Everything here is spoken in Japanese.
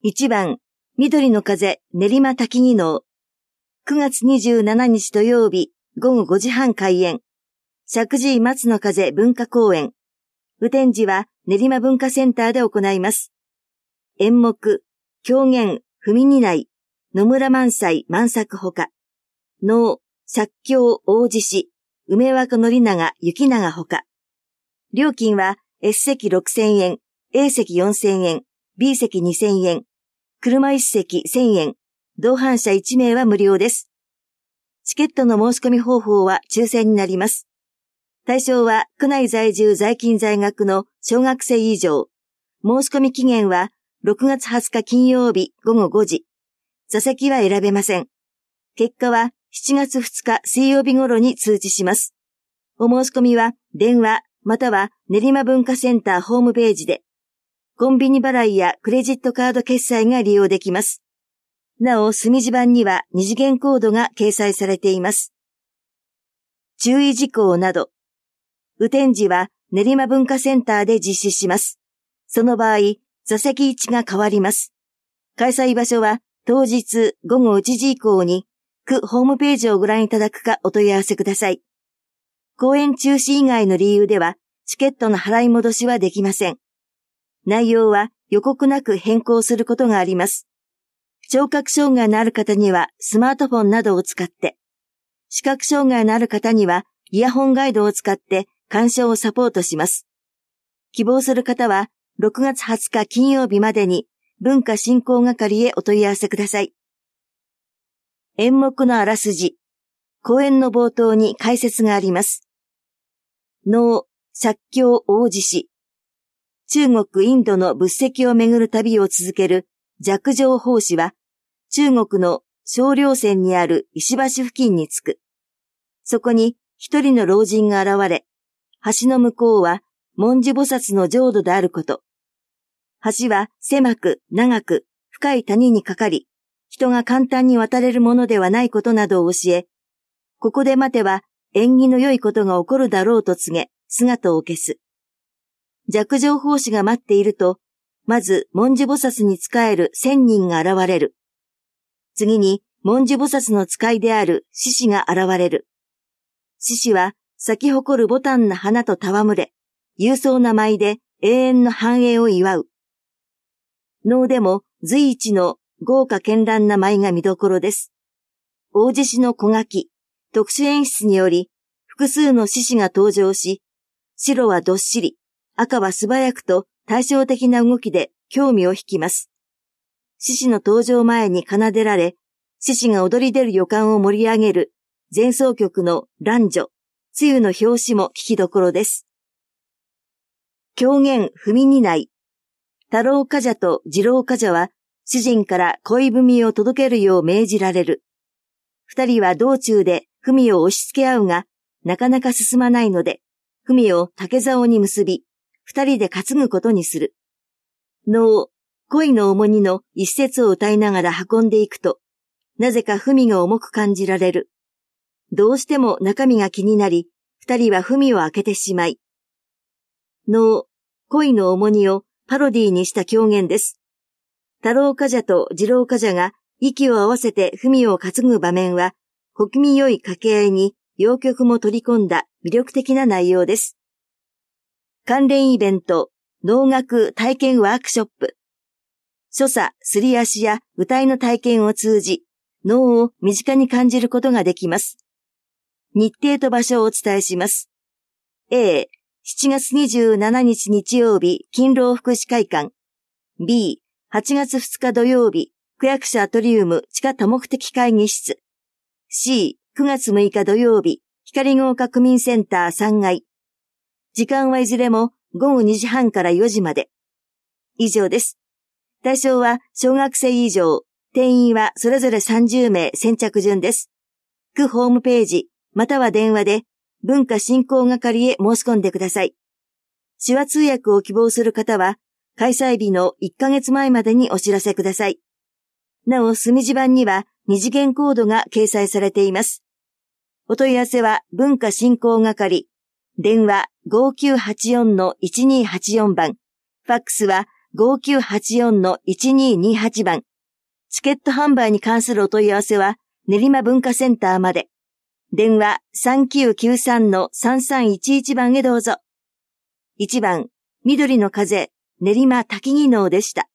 1番、緑の風練馬滝技能。9月27日土曜日午後5時半開演。石神井松の風文化公演。雨天時は練馬文化センターで行います。演目、狂言、文担い、野村萬斎万作ほか。能、借境大獅子、梅若宣長雪長ほか。料金は S 席6000円、A 席4000円、B 席2000円。車1席1000円、同伴者1名は無料です。チケットの申し込み方法は抽選になります。対象は区内在住在勤在学の小学生以上。申し込み期限は6月20日金曜日午後5時。座席は選べません。結果は7月2日水曜日頃に通知します。お申し込みは電話または練馬文化センターホームページで。コンビニ払いやクレジットカード決済が利用できます。なお、墨字盤には二次元コードが掲載されています。注意事項など。雨天時は練馬文化センターで実施します。その場合、座席位置が変わります。開催場所は当日午後1時以降に区ホームページをご覧いただくかお問い合わせください。公演中止以外の理由ではチケットの払い戻しはできません。内容は予告なく変更することがあります。聴覚障害のある方にはスマートフォンなどを使って、視覚障害のある方にはイヤホンガイドを使って鑑賞をサポートします。希望する方は6月20日金曜日までに文化振興係へお問い合わせください。演目のあらすじ。公演の冒頭に解説があります。能、借境大獅子。中国インドの仏石をめぐる旅を続ける寂浄法師は、中国の少陵泉にある石橋付近に着く。そこに一人の老人が現れ、橋の向こうは文殊菩薩の浄土であること。橋は狭く長く深い谷にかかり、人が簡単に渡れるものではないことなどを教え、ここで待てば縁起の良いことが起こるだろうと告げ、姿を消す。寂浄法師が待っていると、まず文殊菩薩に仕える1000人が現れる。次に文殊菩薩の使いである獅子が現れる。獅子は咲き誇る牡丹な花と戯れ、勇壮な舞で永遠の繁栄を祝う。能でも随一の豪華絢爛な舞が見どころです。大獅子の小書き、特殊演出により、複数の獅子が登場し、白はどっしり、赤は素早くと対照的な動きで興味を引きます。獅子の登場前に奏でられ、獅子が踊り出る予感を盛り上げる前奏曲の男女、梅雨の表紙も聞きどころです。狂言文担い。太郎冠者と次郎冠者は主人から恋文を届けるよう命じられる。二人は道中で文を押し付け合うが、なかなか進まないので、文を竹竿に結び、二人で担ぐことにする。能、恋の重荷の一節を歌いながら運んでいくと、なぜか文が重く感じられる。どうしても中身が気になり、二人は文を開けてしまい。能、恋の重荷をパロディーにした狂言です。太郎冠者と次郎冠者が息を合わせて文を担ぐ場面は、小気味良い掛け合いに謡曲も取り込んだ魅力的な内容です。関連イベント、能楽体験ワークショップ。所作、すり足や歌いの体験を通じ、能を身近に感じることができます。日程と場所をお伝えします。A、7月27日日曜日、勤労福祉会館。B、8月2日土曜日、区役所アトリウム地下多目的会議室。C、9月6日土曜日、光が丘区民センター3階。時間はいずれも午後2時半から4時まで。以上です。対象は小学生以上、定員はそれぞれ30名先着順です。区ホームページ、または電話で文化振興係へ申し込んでください。手話通訳を希望する方は、開催日の1ヶ月前までにお知らせください。なお、墨字盤には二次元コードが掲載されています。お問い合わせは文化振興係、電話 5984-1284 番、ファックスは 5984-1228番。チケット販売に関するお問い合わせは練馬文化センターまで。電話3993-3311番へどうぞ。1番、緑の風、練馬滝技能でした。